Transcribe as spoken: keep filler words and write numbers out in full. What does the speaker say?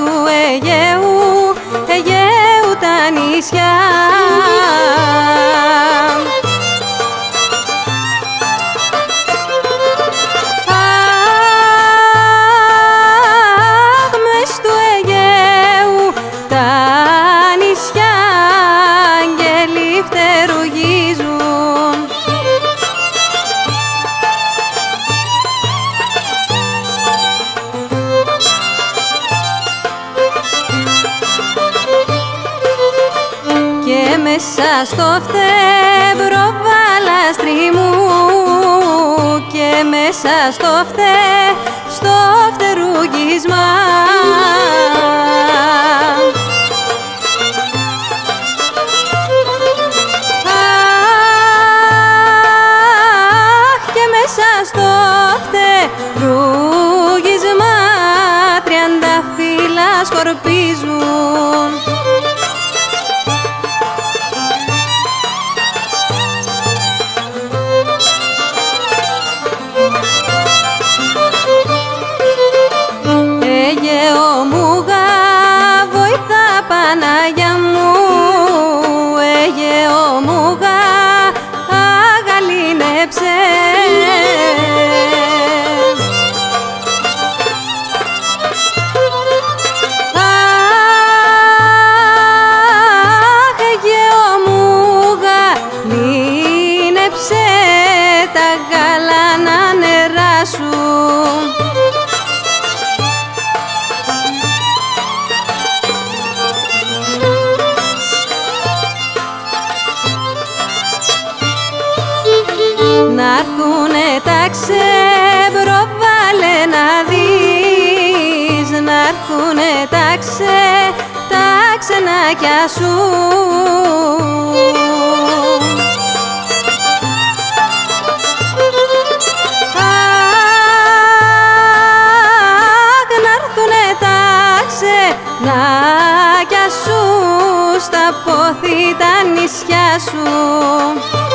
Αιγαίου, Αιγαίου τα νησιά. Αχ, μες του Αιγαίου τα νησιά άγγελοι φτερουγίζουν. Και μέσα στο φτεύρο βάλαστρι μου, και μέσα στο φτε, στο φτερουγίσμα αχ, και μέσα στο φτερουγίσμα τριανταφύλλα σκορπίζουν. Αιγαίο μου γα, βοηθά Παναγιά μου, Αιγαίο μου γα, αγαλίνεψε. Αχ, Αιγαίο μου γαλίνεψε τα γαλάνα νερά σου. Να'ρθουνε τα ξεμπροβάλε να δεις, να'ρθουνε τα ξε, τα ξενάκια σου. Αχ, να'ρθουνε τα ξενάκια σου, στα πόθη τα νησιά σου.